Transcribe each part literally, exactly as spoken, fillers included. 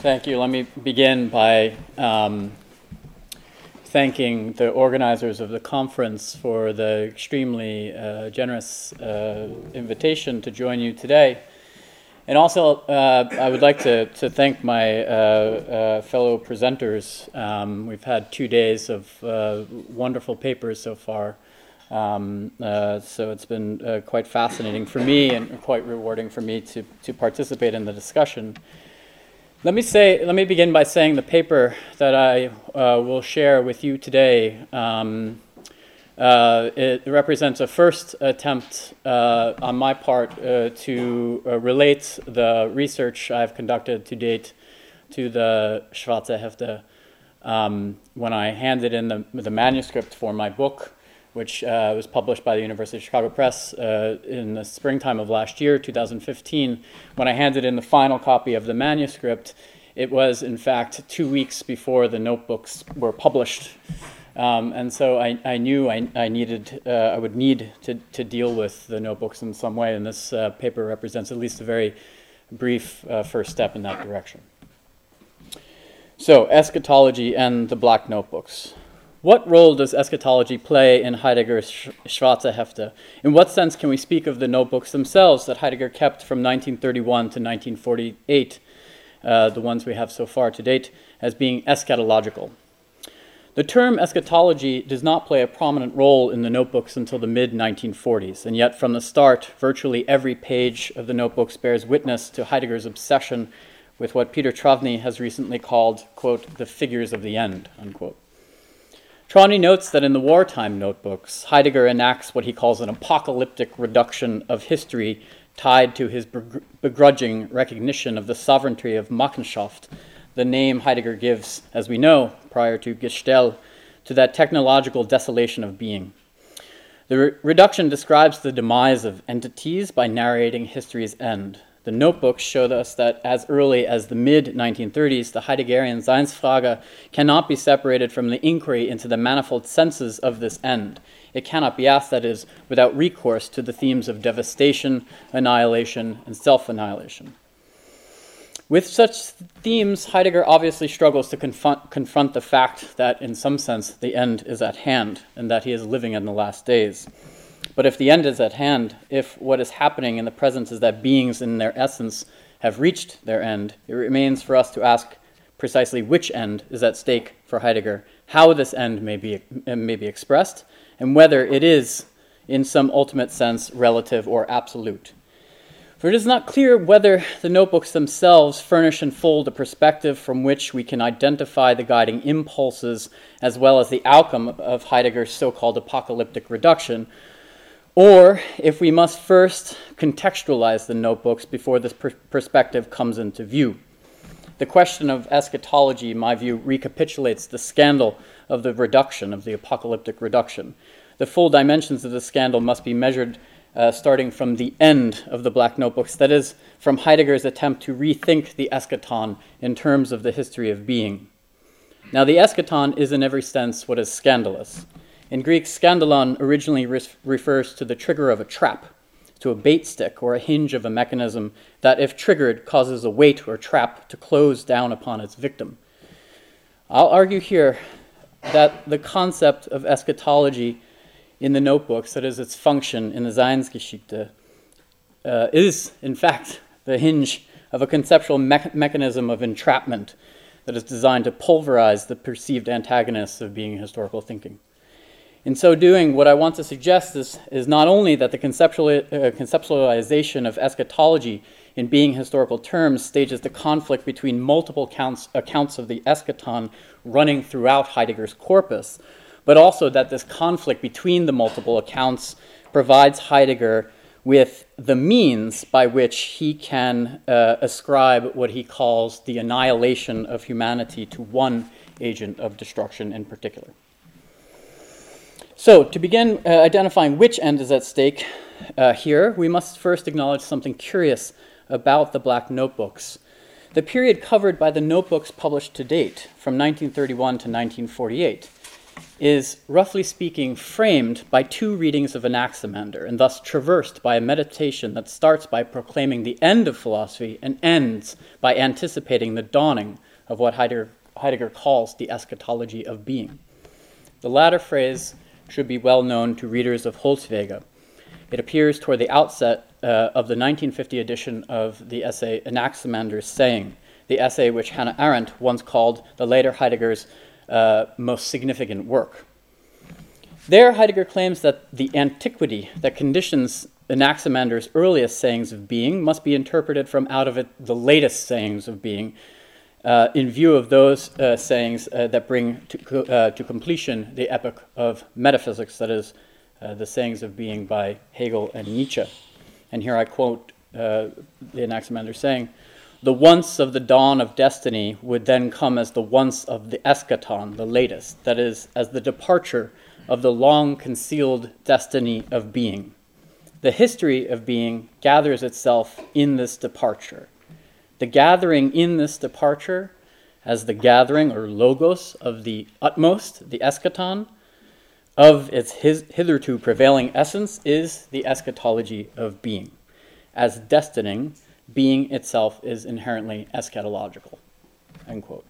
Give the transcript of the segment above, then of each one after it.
Thank you. Let me begin by um, thanking the organizers of the conference for the extremely uh, generous uh, invitation to join you today. And also, uh, I would like to, to thank my uh, uh, fellow presenters. Um, we've had two days of uh, wonderful papers so far. Um, uh, so it's been uh, quite fascinating for me and quite rewarding for me to, to participate in the discussion. Let me say, let me begin by saying the paper that I uh, will share with you today, um, uh, it represents a first attempt uh, on my part uh, to uh, relate the research I've conducted to date to the Schwarze Hefte um, when I handed in the, the manuscript for my book, which uh, was published by the University of Chicago Press uh, in the springtime of last year, two thousand fifteen. When I handed in the final copy of the manuscript, it was, in fact, two weeks before the notebooks were published. Um, and so I, I knew I, I needed, uh, I would need to, to deal with the notebooks in some way, and this uh, paper represents at least a very brief uh, first step in that direction. So, eschatology and the Black Notebooks. What role does eschatology play in Heidegger's Schwarze Hefte? In what sense can we speak of the notebooks themselves that Heidegger kept from nineteen thirty-one to nineteen forty-eight, uh, the ones we have so far to date, as being eschatological? The term eschatology does not play a prominent role in the notebooks until the mid nineteen forties, and yet from the start, virtually every page of the notebooks bears witness to Heidegger's obsession with what Peter Travny has recently called, quote, the figures of the end, unquote. Travny notes that in the wartime notebooks, Heidegger enacts what he calls an apocalyptic reduction of history tied to his begrudging recognition of the sovereignty of Machenschaft, the name Heidegger gives, as we know, prior to Gestell, to that technological desolation of being. The re reduction describes the demise of entities by narrating history's end. The notebooks showed us that as early as the mid nineteen thirties, the Heideggerian Seinsfrage cannot be separated from the inquiry into the manifold senses of this end. It cannot be asked, that is, without recourse to the themes of devastation, annihilation, and self-annihilation. With such themes, Heidegger obviously struggles to confront, confront the fact that, in some sense, the end is at hand, and that he is living in the last days. But if the end is at hand, if what is happening in the present is that beings in their essence have reached their end, it remains for us to ask precisely which end is at stake for Heidegger, how this end may be, may be expressed, and whether it is, in some ultimate sense, relative or absolute. For it is not clear whether the notebooks themselves furnish and fold a perspective from which we can identify the guiding impulses as well as the outcome of Heidegger's so-called apocalyptic reduction, or if we must first contextualize the notebooks before this per perspective comes into view. The question of eschatology, in my view, recapitulates the scandal of the reduction, of the apocalyptic reduction. The full dimensions of the scandal must be measured Uh, starting from the end of the Black Notebooks, that is, from Heidegger's attempt to rethink the eschaton in terms of the history of being. Now, the eschaton is in every sense what is scandalous. In Greek, skandalon originally re refers to the trigger of a trap, to a bait stick or a hinge of a mechanism that, if triggered, causes a weight or trap to close down upon its victim. I'll argue here that the concept of eschatology in the notebooks, that is its function in the Seinsgeschichte, uh, is, in fact, the hinge of a conceptual me mechanism of entrapment that is designed to pulverize the perceived antagonists of being historical thinking. In so doing, what I want to suggest is, is not only that the conceptual, uh, conceptualization of eschatology in being historical terms stages the conflict between multiple counts, accounts of the eschaton running throughout Heidegger's corpus, but also that this conflict between the multiple accounts provides Heidegger with the means by which he can uh, ascribe what he calls the annihilation of humanity to one agent of destruction in particular. So, to begin uh, identifying which end is at stake uh, here, we must first acknowledge something curious about the Black Notebooks. The period covered by the notebooks published to date, from nineteen thirty-one to nineteen forty-eight, is, roughly speaking, framed by two readings of Anaximander, and thus traversed by a meditation that starts by proclaiming the end of philosophy and ends by anticipating the dawning of what Heidegger, Heidegger calls the eschatology of being. The latter phrase should be well known to readers of Holzwege. It appears toward the outset uh, of the nineteen fifty edition of the essay Anaximander's Saying, the essay which Hannah Arendt once called the later Heidegger's uh, most significant work. There, Heidegger claims that the antiquity that conditions Anaximander's earliest sayings of being must be interpreted from out of it the latest sayings of being, uh, in view of those uh, sayings uh, that bring to, uh, to completion the epoch of metaphysics, that is, uh, the sayings of being by Hegel and Nietzsche. And here I quote uh, the Anaximander saying, "The once of the dawn of destiny would then come as the once of the eschaton, the latest, that is, as the departure of the long-concealed destiny of being. The history of being gathers itself in this departure. The gathering in this departure, as the gathering or logos of the utmost, the eschaton, of its his, hitherto prevailing essence, is the eschatology of being. As destining, being itself is inherently eschatological." End quote.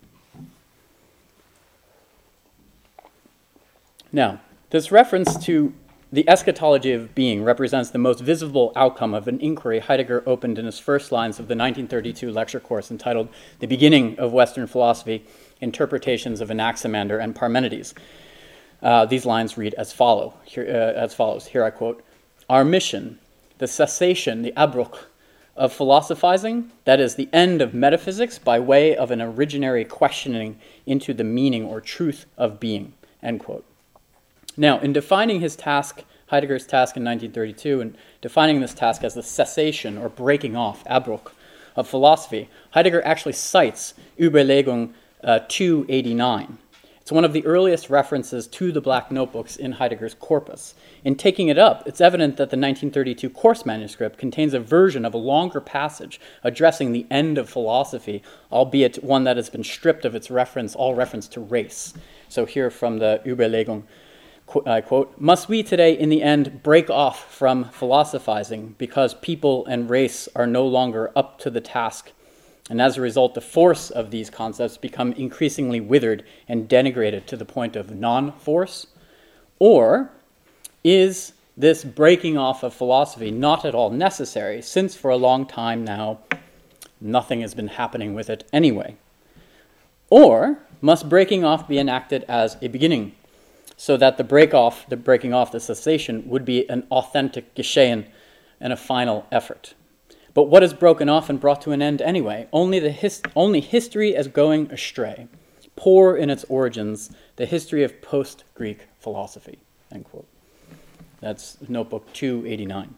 Now, this reference to the eschatology of being represents the most visible outcome of an inquiry Heidegger opened in his first lines of the nineteen thirty-two lecture course entitled The Beginning of Western Philosophy, Interpretations of Anaximander and Parmenides. Uh, these lines read as, follow, here, uh, as follows. Here I quote, "Our mission, the cessation, the Abbruch, of philosophizing, that is, the end of metaphysics by way of an originary questioning into the meaning or truth of being," end quote. Now, in defining his task, Heidegger's task in nineteen thirty-two, and defining this task as the cessation or breaking off, Abbruch, of philosophy, Heidegger actually cites Überlegung uh, two eighty-nine. It's one of the earliest references to the Black Notebooks in Heidegger's corpus. In taking it up, it's evident that the nineteen thirty-two course manuscript contains a version of a longer passage addressing the end of philosophy, albeit one that has been stripped of its reference, all reference to race. So here from the Überlegung, I quote, "Must we today in the end break off from philosophizing because people and race are no longer up to the task, and as a result the force of these concepts become increasingly withered and denigrated to the point of non-force? Or is this breaking off of philosophy not at all necessary, since for a long time now nothing has been happening with it anyway? Or must breaking off be enacted as a beginning, so that the break off, the breaking off, the cessation would be an authentic Geschehen and a final effort? But what is broken off and brought to an end anyway? Only the his, only history as going astray, poor in its origins, the history of post-Greek philosophy," end quote. That's Notebook two eighty-nine.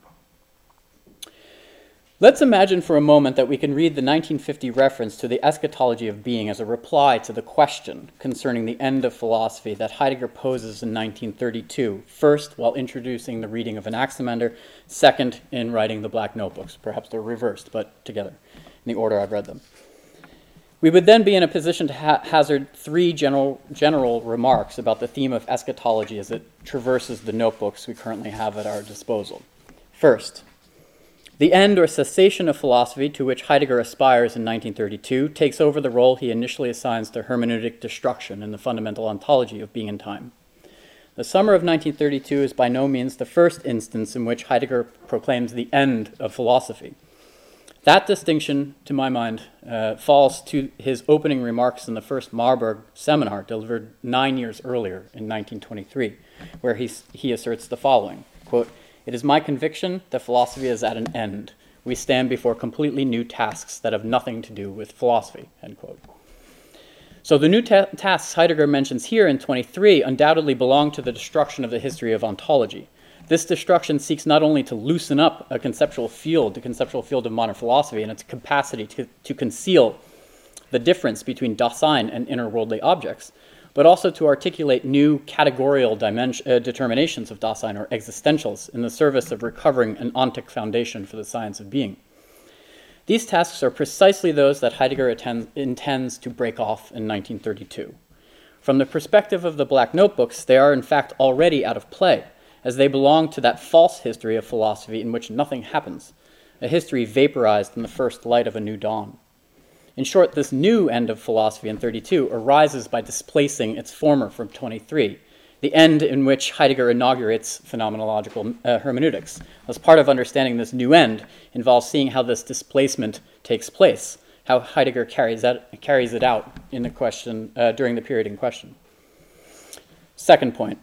Let's imagine for a moment that we can read the nineteen fifty reference to the eschatology of being as a reply to the question concerning the end of philosophy that Heidegger poses in nineteen thirty-two, first while introducing the reading of Anaximander, second in writing the Black Notebooks. Perhaps they're reversed, but together, in the order I've read them. We would then be in a position to ha- hazard three general, general remarks about the theme of eschatology as it traverses the notebooks we currently have at our disposal. First, the end or cessation of philosophy to which Heidegger aspires in nineteen thirty-two takes over the role he initially assigns to hermeneutic destruction in the fundamental ontology of being and time. The summer of nineteen thirty-two is by no means the first instance in which Heidegger proclaims the end of philosophy. That distinction, to my mind, uh, falls to his opening remarks in the first Marburg seminar delivered nine years earlier in nineteen twenty-three, where he, he asserts the following, quote, "It is my conviction that philosophy is at an end. We stand before completely new tasks that have nothing to do with philosophy," end quote. So the new ta- tasks Heidegger mentions here in twenty-three undoubtedly belong to the destruction of the history of ontology. This destruction seeks not only to loosen up a conceptual field, the conceptual field of modern philosophy, and its capacity to, to conceal the difference between Dasein and inner-worldly objects, but also to articulate new categorical dimension, uh, determinations of Dasein or existentials in the service of recovering an ontic foundation for the science of being. These tasks are precisely those that Heidegger attend, intends to break off in nineteen thirty-two. From the perspective of the Black Notebooks, they are in fact already out of play, as they belong to that false history of philosophy in which nothing happens, a history vaporized in the first light of a new dawn. In short, this new end of philosophy in thirty-two arises by displacing its former from twenty-three, the end in which Heidegger inaugurates phenomenological uh, hermeneutics. As part of understanding this new end involves seeing how this displacement takes place, how Heidegger carries, that, carries it out in the question, uh, during the period in question. Second point.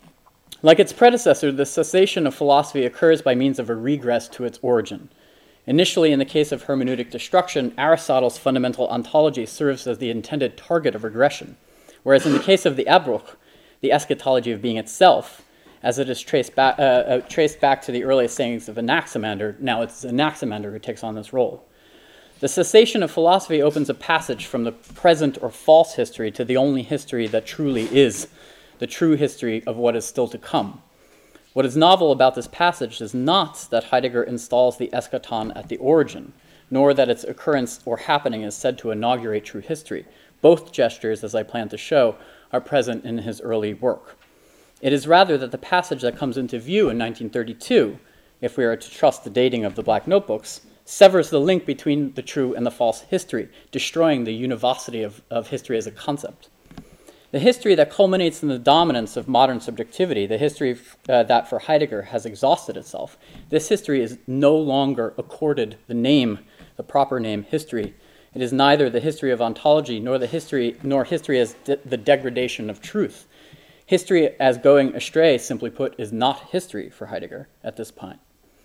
Like its predecessor, the cessation of philosophy occurs by means of a regress to its origin. Initially, in the case of hermeneutic destruction, Aristotle's fundamental ontology serves as the intended target of regression, whereas in the case of the Abbruch, the eschatology of being itself, as it is traced back, uh, uh, traced back to the earliest sayings of Anaximander, now it's Anaximander who takes on this role. The cessation of philosophy opens a passage from the present or false history to the only history that truly is, the true history of what is still to come. What is novel about this passage is not that Heidegger installs the eschaton at the origin, nor that its occurrence or happening is said to inaugurate true history. Both gestures, as I plan to show, are present in his early work. It is rather that the passage that comes into view in nineteen thirty-two, if we are to trust the dating of the Black Notebooks, severs the link between the true and the false history, destroying the univocity of, of history as a concept. The history that culminates in the dominance of modern subjectivity, the history uh, that for Heidegger has exhausted itself, this history is no longer accorded the name, the proper name, history. It is neither the history of ontology nor the history nor history as de- the degradation of truth. History as going astray, simply put, is not history for Heidegger at this point.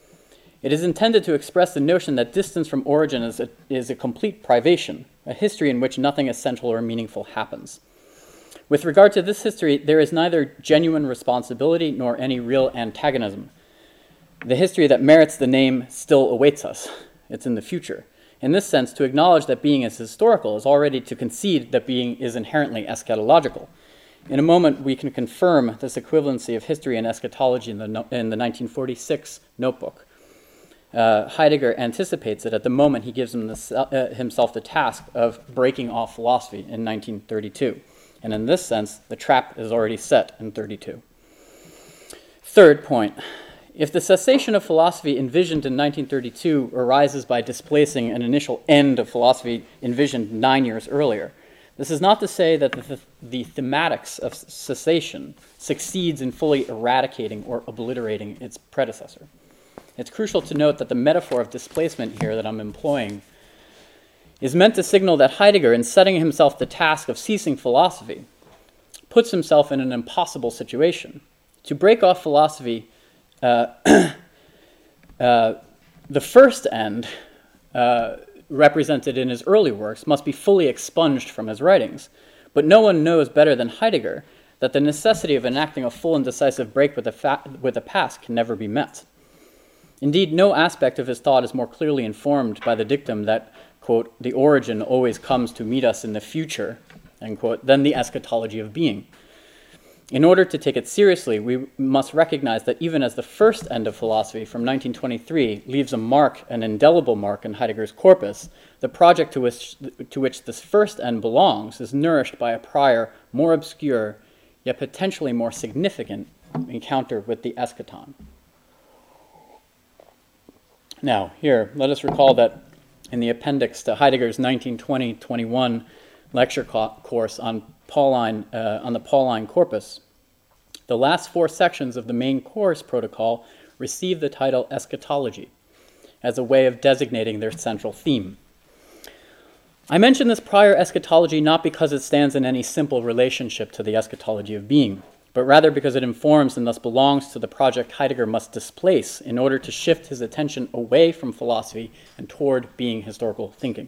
It is intended to express the notion that distance from origin is a, is a complete privation, a history in which nothing essential or meaningful happens. With regard to this history, there is neither genuine responsibility nor any real antagonism. The history that merits the name still awaits us. It's in the future. In this sense, to acknowledge that being is historical is already to concede that being is inherently eschatological. In a moment, we can confirm this equivalency of history and eschatology in the, no- in the nineteen forty-six notebook. Uh, Heidegger anticipates it at the moment he gives him the, uh, himself the task of breaking off philosophy in nineteen thirty-two. And in this sense, the trap is already set in thirty-two. Third point. If the cessation of philosophy envisioned in nineteen thirty-two arises by displacing an initial end of philosophy envisioned nine years earlier, this is not to say that the, th- the thematics of cessation succeeds in fully eradicating or obliterating its predecessor. It's crucial to note that the metaphor of displacement here that I'm employing is meant to signal that Heidegger, in setting himself the task of ceasing philosophy, puts himself in an impossible situation. To break off philosophy, uh, uh, the first end, uh, represented in his early works, must be fully expunged from his writings. But no one knows better than Heidegger that the necessity of enacting a full and decisive break with the, fa- with the past can never be met. Indeed, no aspect of his thought is more clearly informed by the dictum that, quote, the origin always comes to meet us in the future, end quote, than the eschatology of being. In order to take it seriously, we must recognize that even as the first end of philosophy from nineteen twenty-three leaves a mark, an indelible mark in Heidegger's corpus, the project to which, to which this first end belongs is nourished by a prior, more obscure, yet potentially more significant encounter with the eschaton. Now, here, let us recall that in the appendix to Heidegger's nineteen twenty twenty-one lecture co- course on Pauline, uh, on the Pauline corpus, the last four sections of the main course protocol receive the title eschatology as a way of designating their central theme. I mention this prior eschatology not because it stands in any simple relationship to the eschatology of being, but rather because it informs and thus belongs to the project Heidegger must displace in order to shift his attention away from philosophy and toward being historical thinking.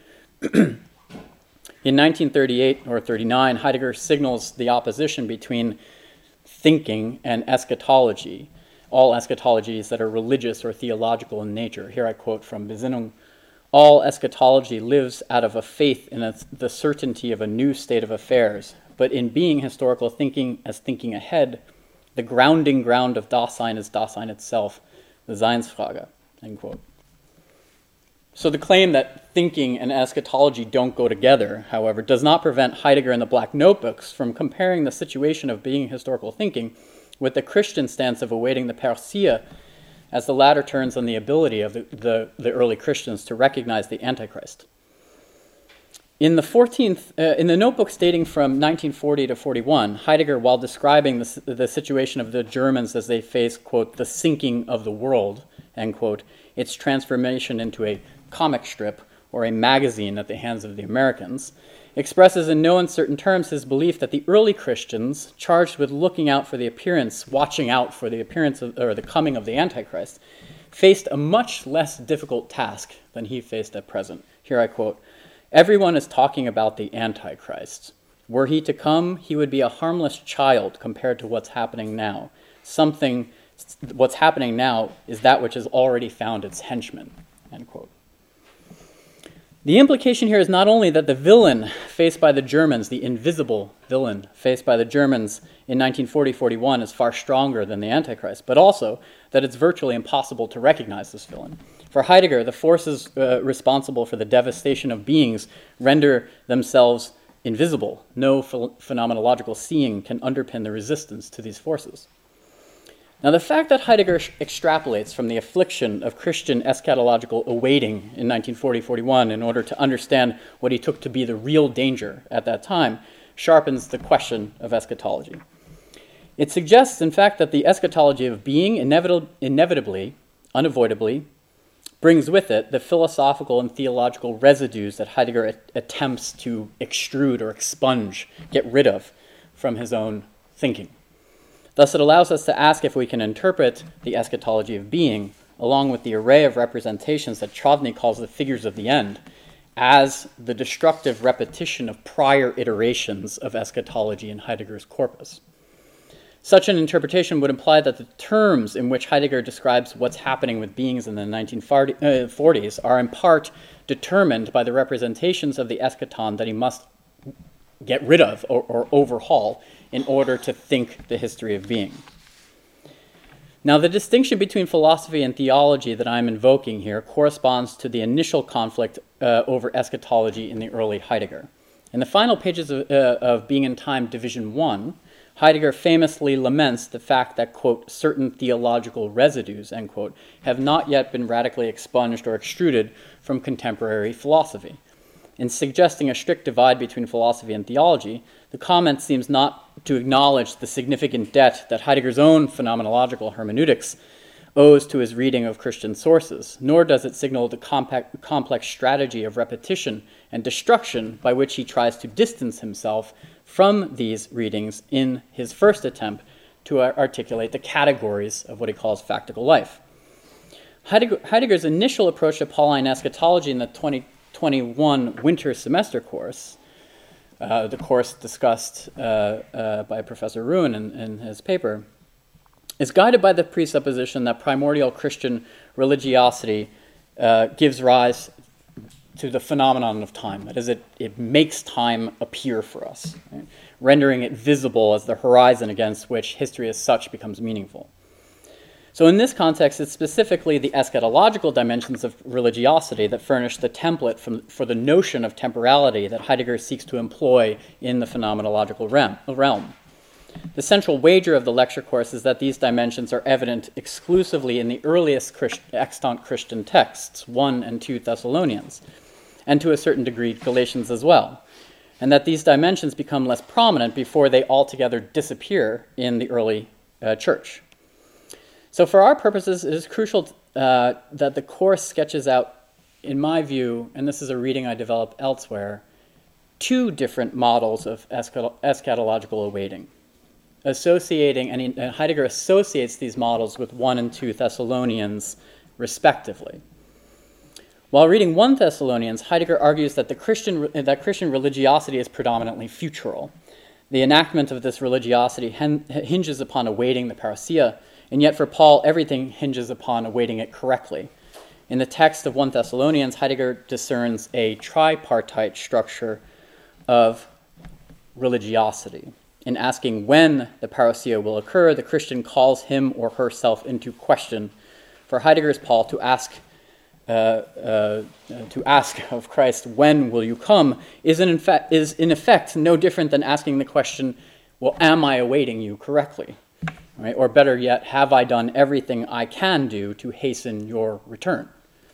In nineteen thirty-eight or thirty-nine, Heidegger signals the opposition between thinking and eschatology, all eschatologies that are religious or theological in nature. Here I quote from Besinnung, all eschatology lives out of a faith in a, the certainty of a new state of affairs, but in being historical thinking as thinking ahead, the grounding ground of Dasein is Dasein itself, the Seinsfrage, end quote. So the claim that thinking and eschatology don't go together, however, does not prevent Heidegger and the Black Notebooks from comparing the situation of being historical thinking with the Christian stance of awaiting the parousia, as the latter turns on the ability of the, the, the early Christians to recognize the Antichrist. In the fourteenth, uh, in the notebooks dating from nineteen forty to forty-one, Heidegger, while describing the, the situation of the Germans as they face, quote, the sinking of the world, end quote, its transformation into a comic strip or a magazine at the hands of the Americans, expresses in no uncertain terms his belief that the early Christians, charged with looking out for the appearance, watching out for the appearance of, or the coming of the Antichrist, faced a much less difficult task than he faced at present. Here I quote, "Everyone is talking about the Antichrist. Were he to come, he would be a harmless child compared to what's happening now. Something, what's happening now is that which has already found its henchman," end quote. The implication here is not only that the villain faced by the Germans, the invisible villain faced by the Germans in nineteen forty to forty-one is far stronger than the Antichrist, but also that it's virtually impossible to recognize this villain. For Heidegger, the forces uh, responsible for the devastation of beings render themselves invisible. No ph- phenomenological seeing can underpin the resistance to these forces. Now, the fact that Heidegger sh- extrapolates from the affliction of Christian eschatological awaiting in nineteen forty to forty-one in order to understand what he took to be the real danger at that time sharpens the question of eschatology. It suggests, in fact, that the eschatology of being inevitab- inevitably, unavoidably, brings with it the philosophical and theological residues that Heidegger a- attempts to extrude or expunge, get rid of from his own thinking. Thus, it allows us to ask if we can interpret the eschatology of being, along with the array of representations that Chavny calls the figures of the end, as the destructive repetition of prior iterations of eschatology in Heidegger's corpus. Such an interpretation would imply that the terms in which Heidegger describes what's happening with beings in the nineteen forties are in part determined by the representations of the eschaton that he must get rid of or, or overhaul in order to think the history of being. Now, the distinction between philosophy and theology that I'm invoking here corresponds to the initial conflict uh, over eschatology in the early Heidegger. In the final pages of, uh, of Being and Time Division one, Heidegger famously laments the fact that, quote, certain theological residues, end quote, have not yet been radically expunged or extruded from contemporary philosophy. In suggesting a strict divide between philosophy and theology, the comment seems not to acknowledge the significant debt that Heidegger's own phenomenological hermeneutics owes to his reading of Christian sources, nor does it signal the compact, complex strategy of repetition and destruction by which he tries to distance himself from these readings in his first attempt to articulate the categories of what he calls factical life. Heidegger, Heidegger's initial approach to Pauline eschatology in the twenty twenty-one winter semester course, uh, the course discussed uh, uh, by Professor Ruin in, in his paper, is guided by the presupposition that primordial Christian religiosity uh, gives rise to the phenomenon of time. That is, it, it makes time appear for us, right? Rendering it visible as the horizon against which history as such becomes meaningful. So in this context, it's specifically the eschatological dimensions of religiosity that furnish the template from, for the notion of temporality that Heidegger seeks to employ in the phenomenological realm. The central wager of the lecture course is that these dimensions are evident exclusively in the earliest Christ, extant Christian texts, First and Second Thessalonians, and to a certain degree Galatians as well, and that these dimensions become less prominent before they altogether disappear in the early uh, church. So for our purposes, it is crucial uh, that the course sketches out, in my view, and this is a reading I developed elsewhere, two different models of eschatological awaiting, associating, and, he, and Heidegger associates these models with First and Second Thessalonians, respectively. While reading First Thessalonians, Heidegger argues that the Christian that Christian religiosity is predominantly futural. The enactment of this religiosity hen, hinges upon awaiting the parousia, and yet for Paul, everything hinges upon awaiting it correctly. In the text of First Thessalonians, Heidegger discerns a tripartite structure of religiosity. In asking when the parousia will occur, the Christian calls him or herself into question. For Heidegger's Paul, to ask uh, uh, to ask of Christ, when will you come, is in, fact, is in effect no different than asking the question, well, am I awaiting you correctly? Right? Or better yet, have I done everything I can do to hasten your return?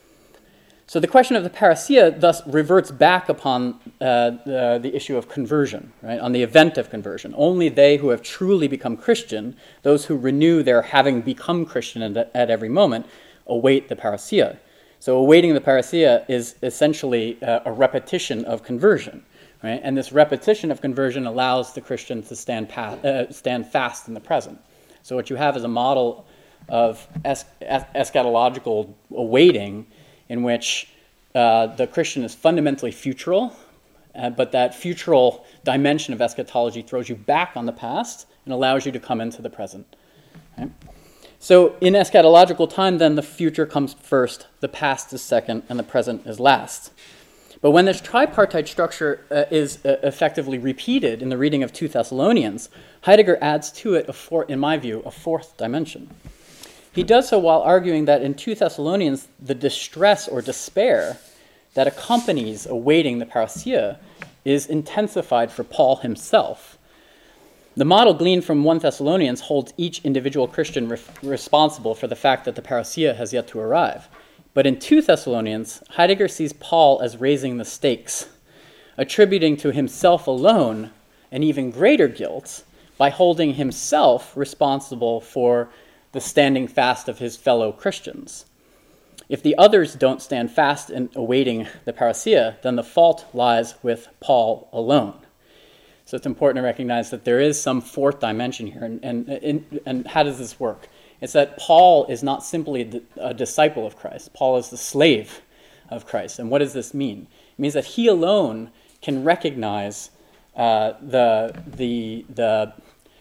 So the question of the parousia thus reverts back upon uh, the, the issue of conversion, right? On the event of conversion. Only they who have truly become Christian, those who renew their having become Christian at, at every moment, await the parousia. So awaiting the parousia is essentially uh, a repetition of conversion, right? And this repetition of conversion allows the Christian to stand, pa- uh, stand fast in the present. So what you have is a model of es- es- eschatological awaiting, in which uh, the Christian is fundamentally futural, uh, but that futural dimension of eschatology throws you back on the past and allows you to come into the present. Okay? So in eschatological time, then, the future comes first, the past is second, and the present is last. But when this tripartite structure uh, is uh, effectively repeated in the reading of two Thessalonians, Heidegger adds to it, a four, in my view, a fourth dimension. He does so while arguing that in two Thessalonians, the distress or despair that accompanies awaiting the parousia is intensified for Paul himself. The model gleaned from First Thessalonians holds each individual Christian re- responsible for the fact that the parousia has yet to arrive. But in Second Thessalonians, Heidegger sees Paul as raising the stakes, attributing to himself alone an even greater guilt by holding himself responsible for the standing fast of his fellow Christians. If the others don't stand fast in awaiting the parousia, then the fault lies with Paul alone. So it's important to recognize that there is some fourth dimension here. And, and, and, and how does this work? It's that Paul is not simply a disciple of Christ. Paul is the slave of Christ. And what does this mean? It means that he alone can recognize uh, the, the, the,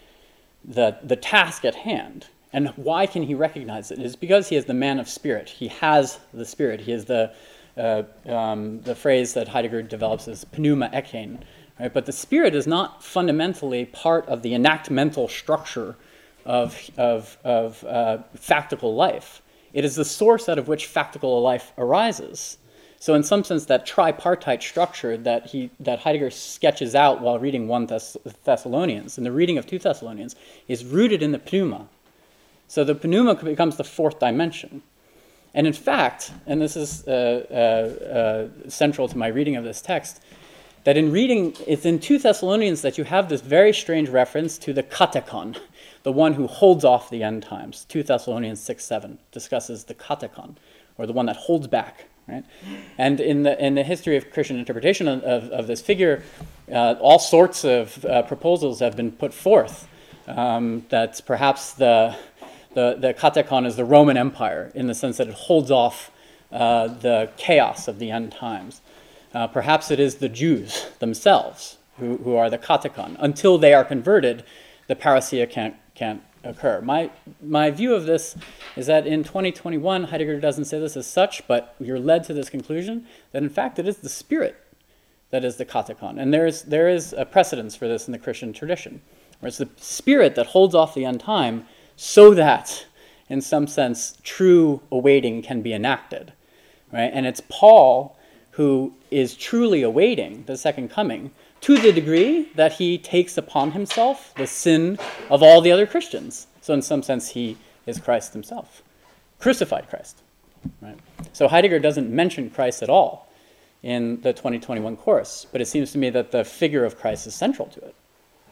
the, the task at hand. And why can he recognize it? It is because he is the man of spirit. He has the spirit. He is the uh, um, the phrase that Heidegger develops as pneuma echein. Right? But the spirit is not fundamentally part of the enactmental structure of of, of uh, factical life. It is the source out of which factical life arises. So in some sense, that tripartite structure that he that Heidegger sketches out while reading First Thess- Thessalonians, and the reading of Second Thessalonians, is rooted in the pneuma. So the pneuma becomes the fourth dimension. And in fact, and this is uh, uh, uh, central to my reading of this text, that in reading, it's in Second Thessalonians that you have this very strange reference to the katekon, the one who holds off the end times. Second Thessalonians six seven discusses the katekon, or the one that holds back. Right? And in the in the history of Christian interpretation of, of, of this figure, uh, all sorts of uh, proposals have been put forth. Um, that perhaps the The, the katekon is the Roman Empire in the sense that it holds off uh, the chaos of the end times. Uh, perhaps it is the Jews themselves who, who are the katekon. Until they are converted, the parousia can't, can't occur. My, my view of this is that in twenty twenty-one, Heidegger doesn't say this as such, but you're led to this conclusion that in fact it is the spirit that is the katekon. And there is, there is a precedence for this in the Christian tradition, where it's the spirit that holds off the end time so that, in some sense, true awaiting can be enacted, right? And it's Paul who is truly awaiting the second coming to the degree that he takes upon himself the sin of all the other Christians. So in some sense, he is Christ himself, crucified Christ, right? So Heidegger doesn't mention Christ at all in the twenty twenty-one course, but it seems to me that the figure of Christ is central to it.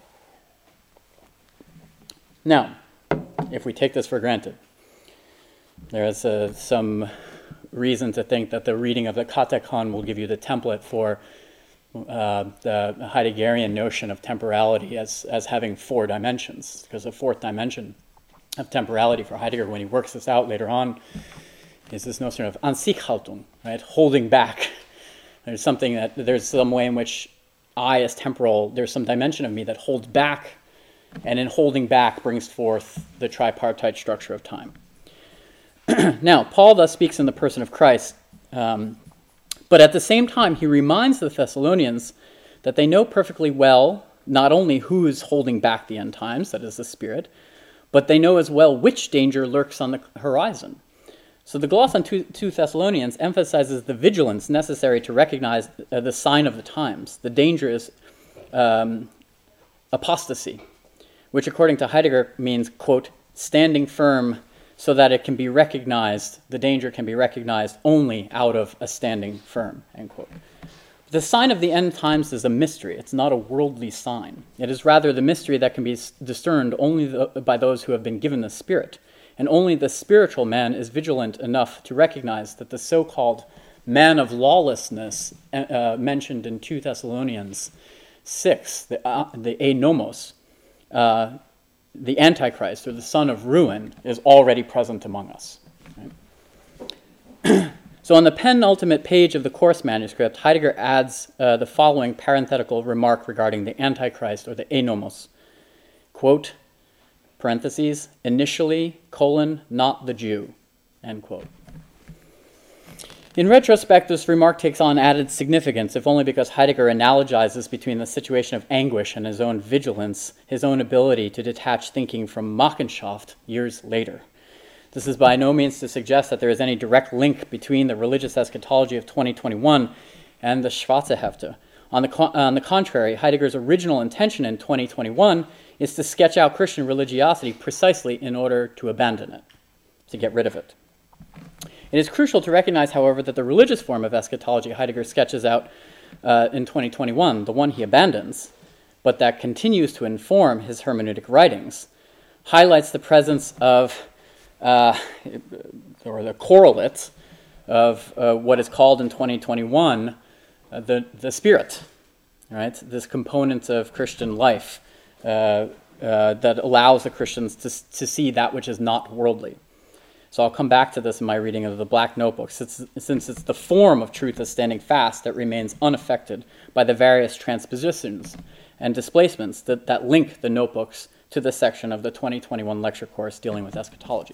Now, if we take this for granted, there is uh, some reason to think that the reading of the katekon will give you the template for uh, the Heideggerian notion of temporality as, as having four dimensions, because the fourth dimension of temporality for Heidegger, when he works this out later on, is this notion of Ansichhaltung, right? Holding back. There's something that, there's some way in which I as temporal, there's some dimension of me that holds back, and in holding back brings forth the tripartite structure of time. Now, Paul thus speaks in the person of Christ, um, but at the same time he reminds the Thessalonians that they know perfectly well not only who is holding back the end times, that is the Spirit, but they know as well which danger lurks on the horizon. So the gloss on two Thessalonians emphasizes the vigilance necessary to recognize uh, the sign of the times. The danger is um, apostasy, which according to Heidegger means, quote, standing firm so that it can be recognized, the danger can be recognized only out of a standing firm, end quote. The sign of the end times is a mystery. It's not a worldly sign. It is rather the mystery that can be discerned only the, by those who have been given the Spirit. And only the spiritual man is vigilant enough to recognize that the so-called man of lawlessness uh, mentioned in two Thessalonians six, the, uh, the anomos, uh, the Antichrist, or the son of ruin, is already present among us. Right? So on the penultimate page of the course manuscript, Heidegger adds uh, the following parenthetical remark regarding the Antichrist, or the anomos. Quote, parentheses, initially, colon, not the Jew, end quote. In retrospect, this remark takes on added significance, if only because Heidegger analogizes between the situation of anguish and his own vigilance, his own ability to detach thinking from Machenschaft years later. This is by no means to suggest that there is any direct link between the religious eschatology of twenty twenty-one and the Schwarze Hefte. On the, con- on the contrary, Heidegger's original intention in twenty twenty-one is to sketch out Christian religiosity precisely in order to abandon it, to get rid of it. It is crucial to recognize, however, that the religious form of eschatology Heidegger sketches out uh, in twenty twenty-one, the one he abandons, but that continues to inform his hermeneutic writings, highlights the presence of, uh, or the correlate of uh, what is called in twenty twenty-one uh, the, the Spirit, right? This component of Christian life uh, uh, that allows the Christians to, to see that which is not worldly. So I'll come back to this in my reading of the Black Notebook, since, since it's the form of truth as standing fast that remains unaffected by the various transpositions and displacements that, that link the notebooks to the section of the twenty twenty-one lecture course dealing with eschatology.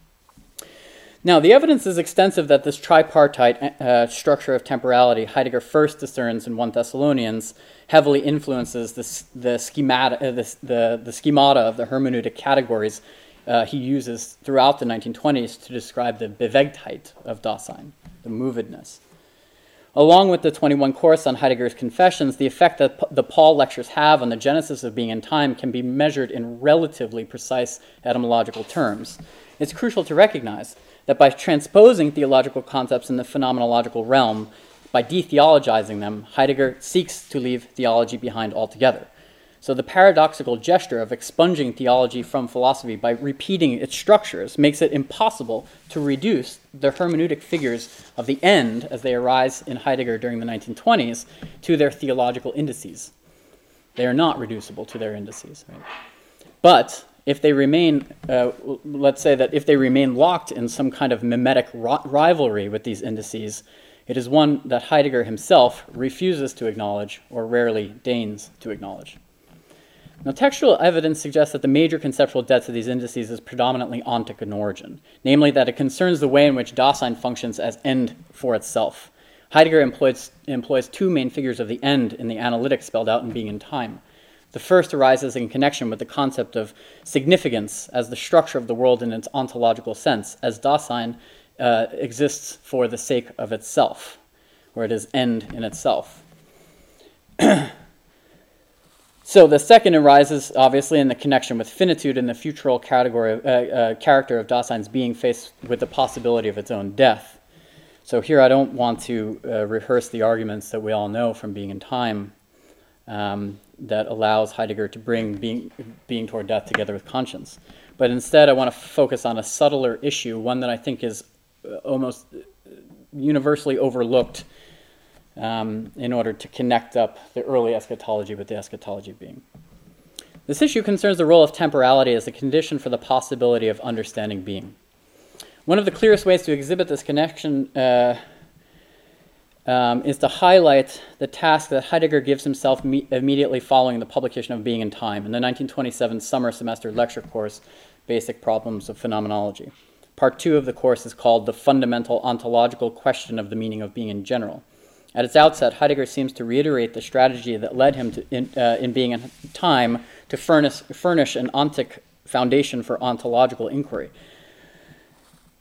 Now, the evidence is extensive that this tripartite uh, structure of temporality Heidegger first discerns in First Thessalonians heavily influences the, the, schemata, uh, the, the, the schemata of the hermeneutic categories Uh, he uses throughout the nineteen twenties to describe the Bewegtheit of Dasein, the movedness. Along with the twenty-one course on Heidegger's Confessions, the effect that P- the Paul lectures have on the genesis of being in time can be measured in relatively precise etymological terms. It's crucial to recognize that by transposing theological concepts in the phenomenological realm, by detheologizing them, Heidegger seeks to leave theology behind altogether. So the paradoxical gesture of expunging theology from philosophy by repeating its structures makes it impossible to reduce the hermeneutic figures of the end, as they arise in Heidegger during the nineteen twenties, to their theological indices. They are not reducible to their indices. Right? But if they remain, uh, let's say that if they remain locked in some kind of mimetic ri- rivalry with these indices, it is one that Heidegger himself refuses to acknowledge or rarely deigns to acknowledge. Now, textual evidence suggests that the major conceptual debts of these indices is predominantly ontic in origin, namely that it concerns the way in which Dasein functions as end for itself. Heidegger employs, employs two main figures of the end in the analytic spelled out in Being in Time. The first arises in connection with the concept of significance as the structure of the world in its ontological sense, as Dasein uh, exists for the sake of itself, or it is end in itself. So the second arises, obviously, in the connection with finitude and the futural category, uh, uh, character of Dasein's being faced with the possibility of its own death. So here I don't want to uh, rehearse the arguments that we all know from Being in Time um, that allows Heidegger to bring being, being toward death together with conscience. But instead I want to focus on a subtler issue, one that I think is almost universally overlooked Um, in order to connect up the early eschatology with the eschatology of being. This issue concerns the role of temporality as a condition for the possibility of understanding being. One of the clearest ways to exhibit this connection uh, um, is to highlight the task that Heidegger gives himself me- immediately following the publication of Being in Time in the nineteen twenty-seven summer semester lecture course, Basic Problems of Phenomenology. Part two of the course is called The Fundamental Ontological Question of the Meaning of Being in General. At its outset, Heidegger seems to reiterate the strategy that led him to, in, uh, in Being in Time to furnish, furnish an ontic foundation for ontological inquiry.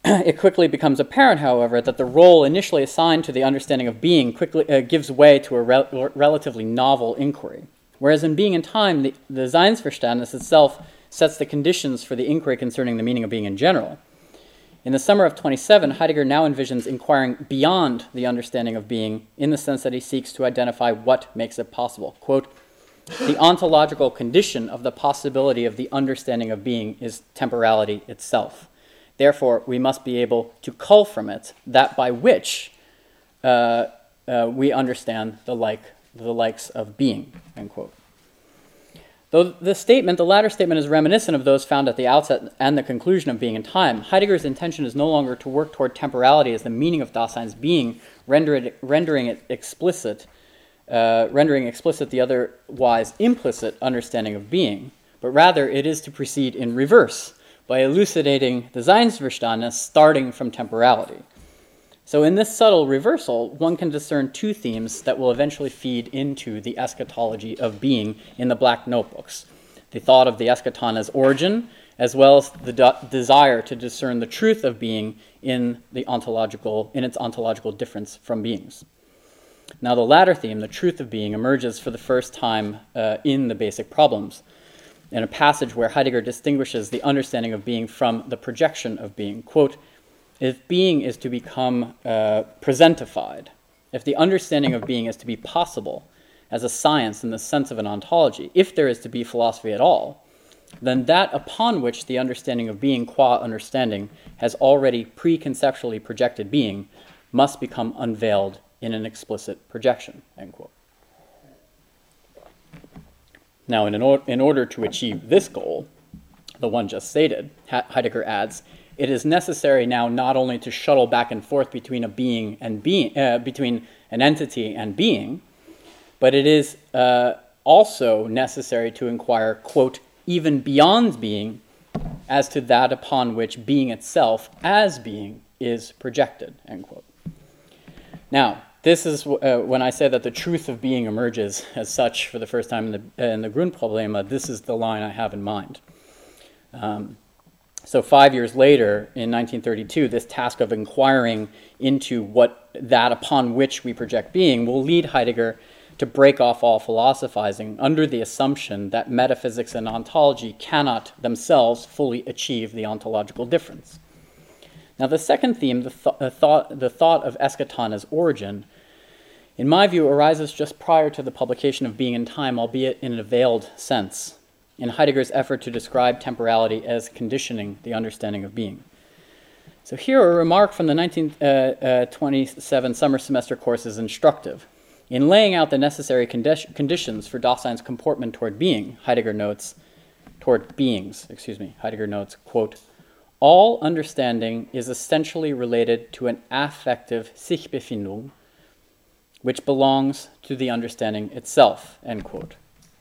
It quickly becomes apparent, however, that the role initially assigned to the understanding of being quickly uh, gives way to a rel relatively novel inquiry. Whereas in Being and Time, the, the Seinsverständnis itself sets the conditions for the inquiry concerning the meaning of being in general. In the summer of twenty-seven, Heidegger now envisions inquiring beyond the understanding of being in the sense that he seeks to identify what makes it possible. Quote, the ontological condition of the possibility of the understanding of being is temporality itself. Therefore, we must be able to cull from it that by which uh, uh, we understand the like, the likes of being, end quote. Though the statement, the latter statement, is reminiscent of those found at the outset and the conclusion of Being and Time, Heidegger's intention is no longer to work toward temporality as the meaning of Dasein's being, render it, rendering it explicit, uh, rendering explicit the otherwise implicit understanding of being, but rather it is to proceed in reverse, by elucidating the Seinsverständnis starting from temporality. So in this subtle reversal, one can discern two themes that will eventually feed into the eschatology of being in the Black Notebooks. The thought of the eschaton as origin, as well as the de desire to discern the truth of being in, the ontological, in its ontological difference from beings. Now the latter theme, the truth of being, emerges for the first time uh, in the Basic Problems, in a passage where Heidegger distinguishes the understanding of being from the projection of being. Quote, if being is to become uh, presentified, if the understanding of being is to be possible as a science in the sense of an ontology, if there is to be philosophy at all, then that upon which the understanding of being qua understanding has already preconceptually projected being must become unveiled in an explicit projection, end quote. Now, in, an or in order to achieve this goal, the one just stated, Heidegger adds, it is necessary now not only to shuttle back and forth between a being and being, uh, between an entity and being, but it is uh, also necessary to inquire, quote, even beyond being, as to that upon which being itself as being is projected, end quote. Now, this is uh, when I say that the truth of being emerges as such for the first time in the, uh, in the Grundprobleme, this is the line I have in mind. Um, so five years later, in nineteen thirty-two, this task of inquiring into what that upon which we project being will lead Heidegger to break off all philosophizing under the assumption that metaphysics and ontology cannot themselves fully achieve the ontological difference. Now, the second theme, the, th uh, thought, the thought of eschaton as origin, in my view, arises just prior to the publication of Being and Time, albeit in a veiled sense, in Heidegger's effort to describe temporality as conditioning the understanding of being. So here, a remark from the nineteen twenty-seven summer semester course is instructive. In laying out the necessary condi conditions for Dasein's comportment toward being, Heidegger notes, toward beings, excuse me, Heidegger notes, quote, all understanding is essentially related to an affective Sichbefindung, which belongs to the understanding itself, end quote.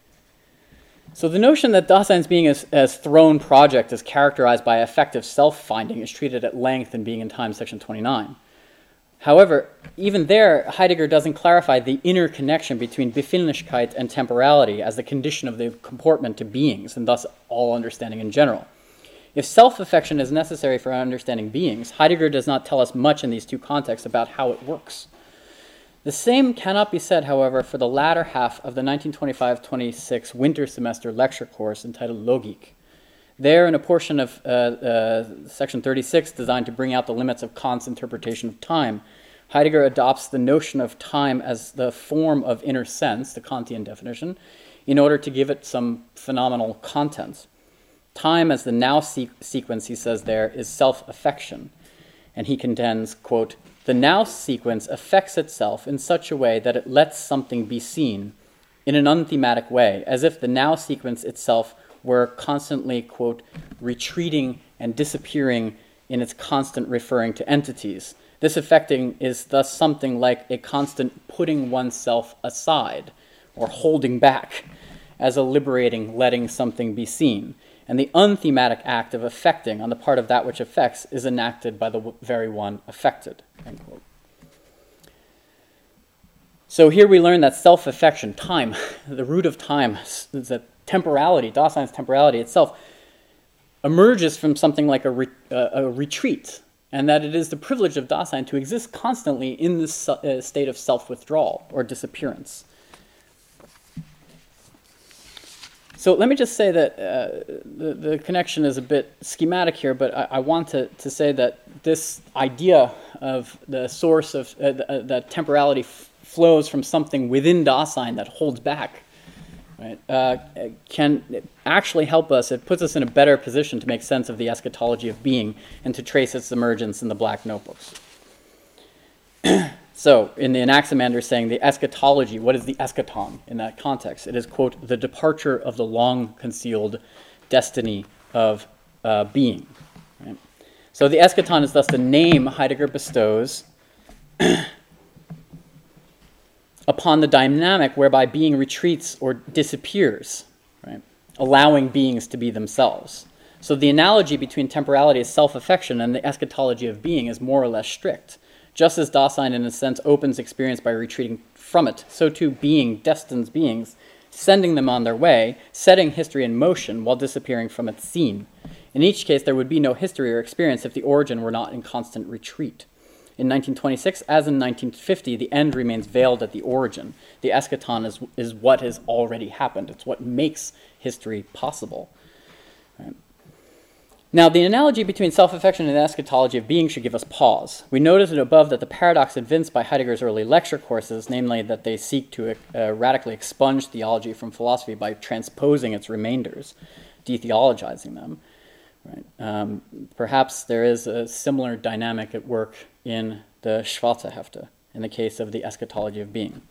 So the notion that Dasein's being as, as throne project is characterized by affective self-finding is treated at length in Being and Time, section twenty-nine. However, even there, Heidegger doesn't clarify the inner connection between Befindlichkeit and temporality as the condition of the comportment to beings, and thus all understanding in general. If self-affection is necessary for understanding beings, Heidegger does not tell us much in these two contexts about how it works. The same cannot be said, however, for the latter half of the nineteen twenty-five twenty-six winter semester lecture course entitled Logik. There, in a portion of uh, uh, section thirty-six designed to bring out the limits of Kant's interpretation of time, Heidegger adopts the notion of time as the form of inner sense, the Kantian definition, in order to give it some phenomenal content. Time as the now se sequence, he says there, is self-affection. And he contends, quote, the now sequence affects itself in such a way that it lets something be seen in an unthematic way, as if the now sequence itself were constantly, quote, retreating and disappearing in its constant referring to entities. This affecting is thus something like a constant putting oneself aside or holding back as a liberating letting something be seen. And the unthematic act of affecting on the part of that which affects is enacted by the very one affected, end quote. So here we learn that self-affection, time, the root of time, is that temporality, Dasein's temporality itself, emerges from something like a, re, uh, a retreat, and that it is the privilege of Dasein to exist constantly in this uh, state of self-withdrawal or disappearance. So let me just say that uh, the, the connection is a bit schematic here, but I, I want to, to say that this idea of the source of uh, the, uh, that temporality f flows from something within Dasein that holds back, right, uh, can actually help us. It puts us in a better position to make sense of the eschatology of being and to trace its emergence in the Black Notebooks. So, in the Anaximander saying the eschatology, what is the eschaton in that context? It is, quote, the departure of the long-concealed destiny of uh, being. Right? So the eschaton is thus the name Heidegger bestows upon the dynamic whereby being retreats or disappears, right? Allowing beings to be themselves. So the analogy between temporality as self-affection and the eschatology of being is more or less strict. Just as Dasein, in a sense, opens experience by retreating from it, so too being destines beings, sending them on their way, setting history in motion while disappearing from its scene. In each case, there would be no history or experience if the origin were not in constant retreat. In nineteen twenty-six, as in nineteen fifty, the end remains veiled at the origin. The eschaton is, is what has already happened. It's what makes history possible. Right? Now, the analogy between self-affection and the eschatology of being should give us pause. We noted above that the paradox evinced by Heidegger's early lecture courses, namely that they seek to uh, radically expunge theology from philosophy by transposing its remainders, detheologizing them. Right? Um, perhaps there is a similar dynamic at work in the Schwarze Hefte, in the case of the eschatology of being.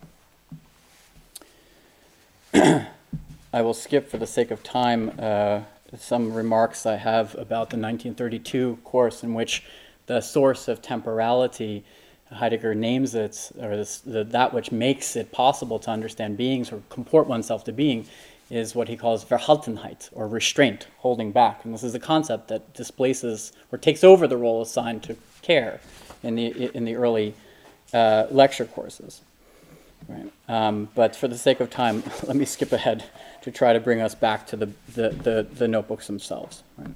I will skip, for the sake of time, uh, some remarks I have about the nineteen thirty-two course in which the source of temporality, Heidegger names it, or this, the, that which makes it possible to understand beings or comport oneself to being, is what he calls Verhaltenheit, or restraint, holding back. And this is a concept that displaces or takes over the role assigned to care in the, in the early uh, lecture courses. Right. Um, but for the sake of time, let me skip ahead to try to bring us back to the, the, the, the notebooks themselves. Right.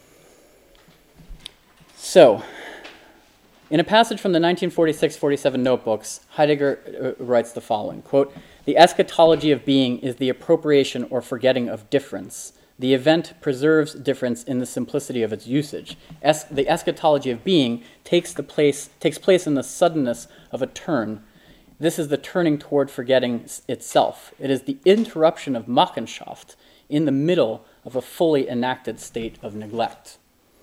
So, in a passage from the nineteen forty-six forty-seven notebooks, Heidegger uh, writes the following, quote, "The eschatology of being is the appropriation or forgetting of difference. The event preserves difference in the simplicity of its usage. Es the eschatology of being takes, the place, takes place in the suddenness of a turn. This is the turning toward forgetting itself. It is the interruption of Machenschaft in the middle of a fully enacted state of neglect."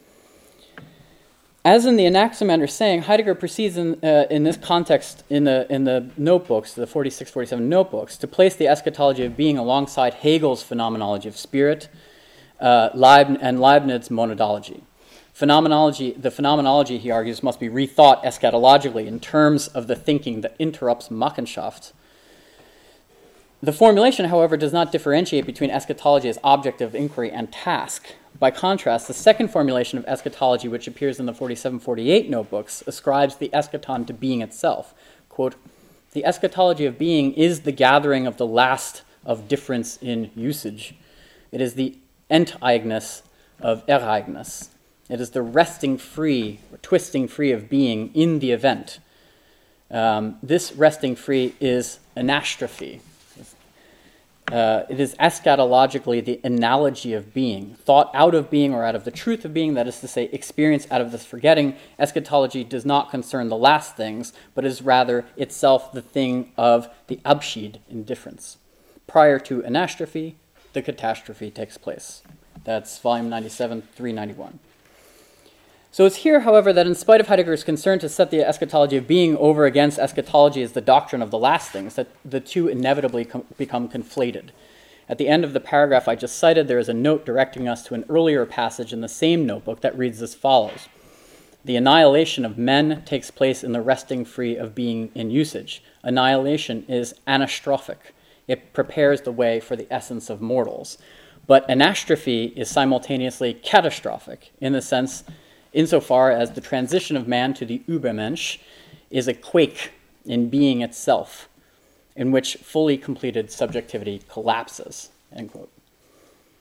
As in the Anaximander saying, Heidegger proceeds in, uh, in this context in the, in the notebooks, the forty-six forty-seven notebooks, to place the eschatology of being alongside Hegel's phenomenology of spirit uh, Leib and Leibniz's monadology. Phenomenology, the phenomenology, he argues, must be rethought eschatologically in terms of the thinking that interrupts Machenschaft. The formulation, however, does not differentiate between eschatology as object of inquiry and task. By contrast, the second formulation of eschatology, which appears in the forty-seven forty-eight notebooks, ascribes the eschaton to being itself. Quote, "The eschatology of being is the gathering of the last of difference in usage. It is the Enteignus of Ereignis. It is the resting free, or twisting free of being in the event. Um, this resting free is anastrophe. Uh, it is eschatologically the analogy of being, thought out of being or out of the truth of being, that is to say, experience out of this forgetting. Eschatology does not concern the last things, but is rather itself the thing of the Abschied, indifference. Prior to anastrophe, the catastrophe takes place." That's volume ninety-seven, three ninety-one. So it's here, however, that in spite of Heidegger's concern to set the eschatology of being over against eschatology as the doctrine of the last things, that the two inevitably com become conflated. At the end of the paragraph I just cited, there is a note directing us to an earlier passage in the same notebook that reads as follows. "The annihilation of men takes place in the resting free of being in usage. Annihilation is anastrophic. It prepares the way for the essence of mortals. But anastrophe is simultaneously catastrophic in the sense insofar as the transition of man to the Übermensch is a quake in being itself, in which fully completed subjectivity collapses." End quote.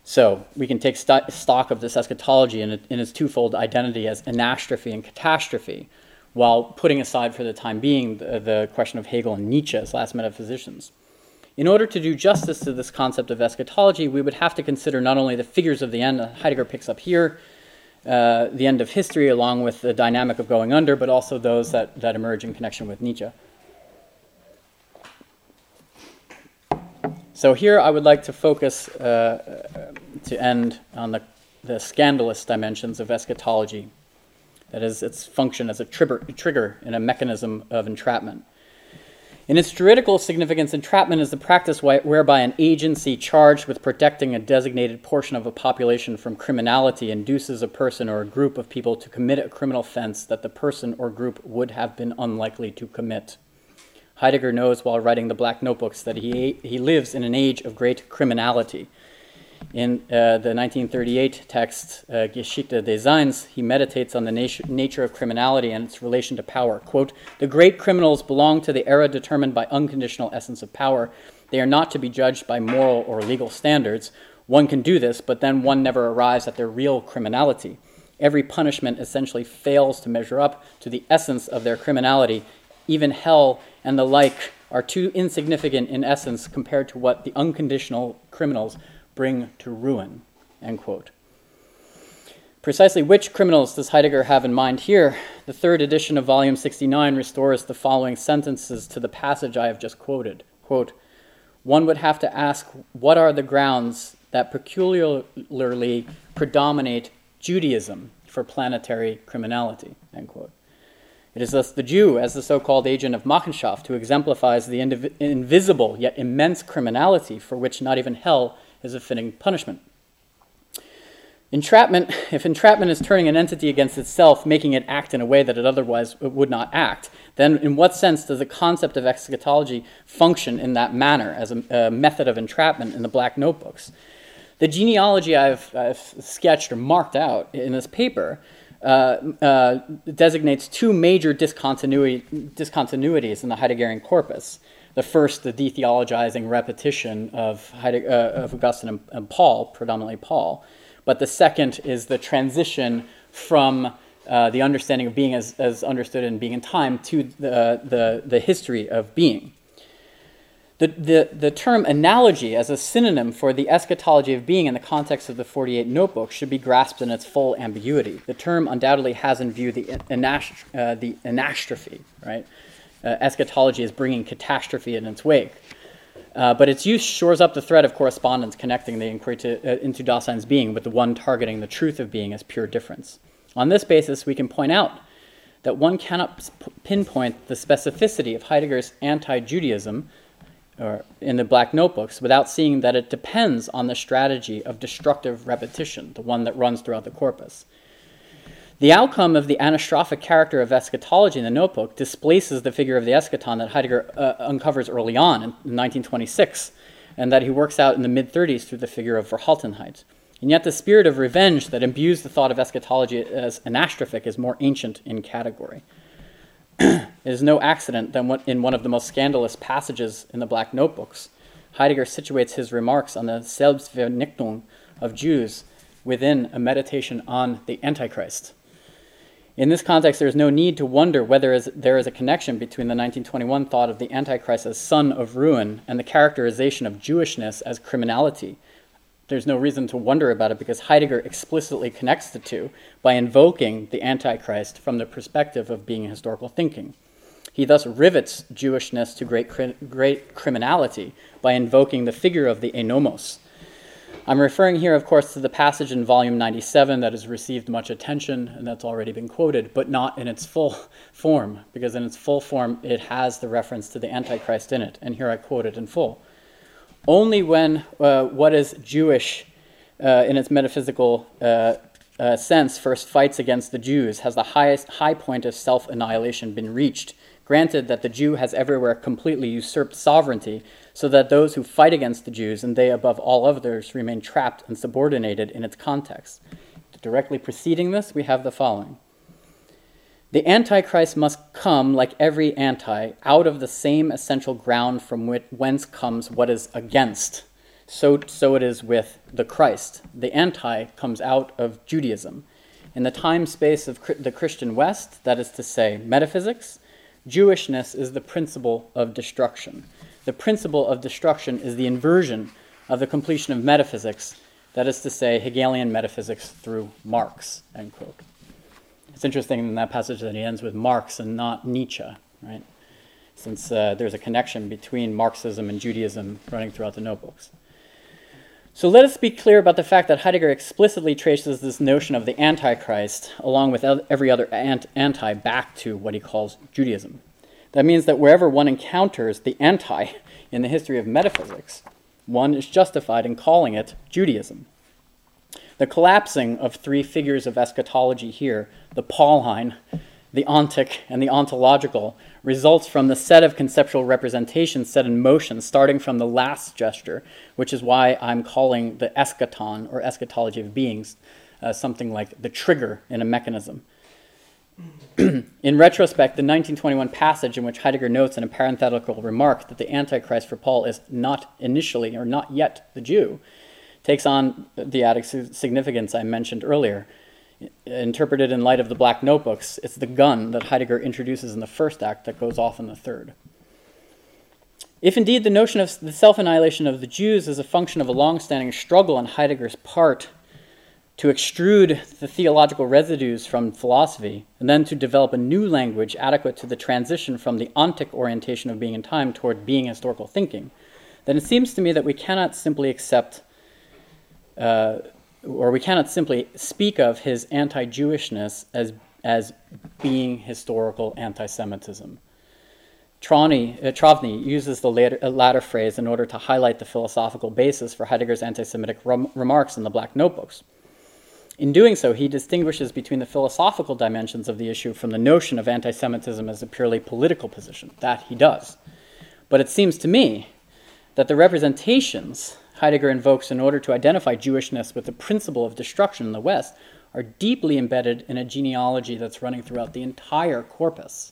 So we can take st stock of this eschatology in, in its twofold identity as anastrophe and catastrophe, while putting aside for the time being the, the question of Hegel and Nietzsche as last metaphysicians. In order to do justice to this concept of eschatology, we would have to consider not only the figures of the end that Heidegger picks up here, uh, the end of history along with the dynamic of going under, but also those that, that emerge in connection with Nietzsche. So here I would like to focus, uh, to end on the, the scandalous dimensions of eschatology, that is, its function as a trigger, trigger in a mechanism of entrapment. In its juridical significance, entrapment is the practice whereby an agency charged with protecting a designated portion of a population from criminality induces a person or a group of people to commit a criminal offense that the person or group would have been unlikely to commit. Heidegger knows while writing the Black Notebooks that he, he lives in an age of great criminality. In uh, the nineteen thirty-eight text, uh, Geschichte des Seins, he meditates on the nat nature of criminality and its relation to power. Quote, "The great criminals belong to the era determined by unconditional essence of power. They are not to be judged by moral or legal standards. One can do this, but then one never arrives at their real criminality. Every punishment essentially fails to measure up to the essence of their criminality. Even hell and the like are too insignificant in essence compared to what the unconditional criminals bring to ruin," end quote. Precisely which criminals does Heidegger have in mind here? The third edition of volume sixty-nine restores the following sentences to the passage I have just quoted. Quote, "One would have to ask, what are the grounds that peculiarly predominate Judaism for planetary criminality," end quote. It is thus the Jew, as the so-called agent of Machenschaft, who exemplifies the invisible yet immense criminality for which not even hell is a fitting punishment. Entrapment, if entrapment is turning an entity against itself, making it act in a way that it otherwise would not act, then in what sense does the concept of eschatology function in that manner as a, a method of entrapment in the Black Notebooks? The genealogy I've, I've sketched or marked out in this paper Uh, uh, designates two major discontinuity, discontinuities in the Heideggerian corpus. The first, the detheologizing repetition of, Heideg uh, of Augustine and, and Paul, predominantly Paul. But the second is the transition from uh, the understanding of being as, as understood in Being and Time to the, the, the history of being. The, the, the term analogy as a synonym for the eschatology of being in the context of the forty-eight Notebooks should be grasped in its full ambiguity. The term undoubtedly has in view the, anast uh, the anastrophe, right? Uh, eschatology is bringing catastrophe in its wake. Uh, but its use shores up the thread of correspondence connecting the inquiry to, uh, into Dasein's being with the one targeting the truth of being as pure difference. On this basis, we can point out that one cannot pinpoint the specificity of Heidegger's anti-Judaism or in the Black Notebooks without seeing that it depends on the strategy of destructive repetition, the one that runs throughout the corpus. The outcome of the anastrophic character of eschatology in the Notebook displaces the figure of the eschaton that Heidegger uh, uncovers early on in nineteen twenty-six, and that he works out in the mid thirties through the figure of Verhaltenheit. And yet the spirit of revenge that imbues the thought of eschatology as anastrophic is more ancient in category. It is no accident that in one of the most scandalous passages in the Black Notebooks, Heidegger situates his remarks on the Selbstvernichtung of Jews within a meditation on the Antichrist. In this context, there is no need to wonder whether there is a connection between the nineteen twenty-one thought of the Antichrist as son of ruin and the characterization of Jewishness as criminality. There's no reason to wonder about it because Heidegger explicitly connects the two by invoking the Antichrist from the perspective of being historical thinking. He thus rivets Jewishness to great, great criminality by invoking the figure of the enomos. I'm referring here, of course, to the passage in volume ninety-seven that has received much attention and that's already been quoted, but not in its full form, because in its full form it has the reference to the Antichrist in it, and here I quote it in full. Only when uh, what is Jewish uh, in its metaphysical uh, uh, sense first fights against the Jews has the highest high point of self-annihilation been reached, granted that the Jew has everywhere completely usurped sovereignty, so that those who fight against the Jews, and they above all others, remain trapped and subordinated in its context. Directly preceding this, we have the following. The Antichrist must come, like every anti, out of the same essential ground from which, whence comes what is against, so, so it is with the Christ. The anti comes out of Judaism. In the time space of the Christian West, that is to say, metaphysics, Jewishness is the principle of destruction. The principle of destruction is the inversion of the completion of metaphysics, that is to say, Hegelian metaphysics through Marx, end quote. It's interesting in that passage that he ends with Marx and not Nietzsche, right? Since uh, there's a connection between Marxism and Judaism running throughout the notebooks. So let us be clear about the fact that Heidegger explicitly traces this notion of the Antichrist, along with every other anti, back to what he calls Judaism. That means that wherever one encounters the anti in the history of metaphysics, one is justified in calling it Judaism. The collapsing of three figures of eschatology here, the Pauline, the ontic, and the ontological, results from the set of conceptual representations set in motion, starting from the last gesture, which is why I'm calling the eschaton, or eschatology of beings, uh, something like the trigger in a mechanism. In retrospect, the nineteen twenty-one passage in which Heidegger notes in a parenthetical remark that the Antichrist for Paul is not initially, or not yet, the Jew, takes on the added significance I mentioned earlier. Interpreted in light of the Black Notebooks, it's the gun that Heidegger introduces in the first act that goes off in the third. If indeed the notion of the self-annihilation of the Jews is a function of a long-standing struggle on Heidegger's part to extrude the theological residues from philosophy, and then to develop a new language adequate to the transition from the ontic orientation of being in time toward being historical thinking, then it seems to me that we cannot simply accept uh, or we cannot simply speak of his anti-Jewishness as, as being historical anti-Semitism. Travny, uh, Travny uses the latter, uh, latter phrase in order to highlight the philosophical basis for Heidegger's anti-Semitic rem- remarks in the Black Notebooks. In doing so, he distinguishes between the philosophical dimensions of the issue from the notion of anti-Semitism as a purely political position. That he does. But it seems to me that the representations Heidegger invokes in order to identify Jewishness with the principle of destruction in the West are deeply embedded in a genealogy that's running throughout the entire corpus.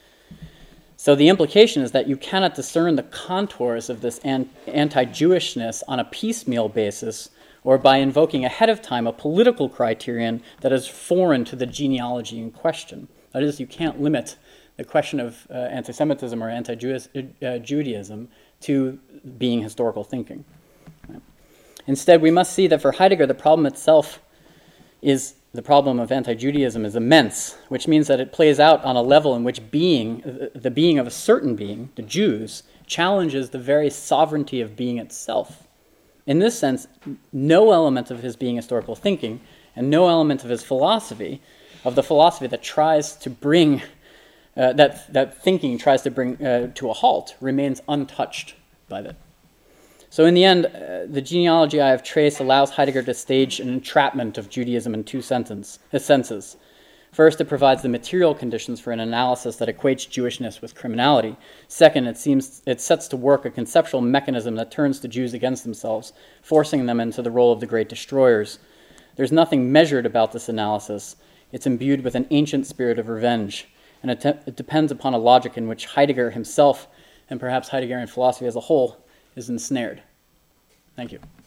So the implication is that you cannot discern the contours of this anti-Jewishness on a piecemeal basis or by invoking ahead of time a political criterion that is foreign to the genealogy in question. That is, you can't limit the question of uh, anti-Semitism or anti-Judaism to being historical thinking. Instead, we must see that for Heidegger, the problem itself is the problem of anti-Judaism is immense, which means that it plays out on a level in which being, the being of a certain being, the Jews, challenges the very sovereignty of being itself. In this sense, no element of his being historical thinking and no element of his philosophy, of the philosophy that tries to bring, uh, that, that thinking tries to bring uh, to a halt, remains untouched by that. So in the end, uh, the genealogy I have traced allows Heidegger to stage an entrapment of Judaism in two sentence, uh, senses. First, it provides the material conditions for an analysis that equates Jewishness with criminality. Second, it seems it sets to work a conceptual mechanism that turns the Jews against themselves, forcing them into the role of the great destroyers. There's nothing measured about this analysis. It's imbued with an ancient spirit of revenge, and it, te- it depends upon a logic in which Heidegger himself, and perhaps Heideggerian philosophy as a whole, is ensnared. Thank you.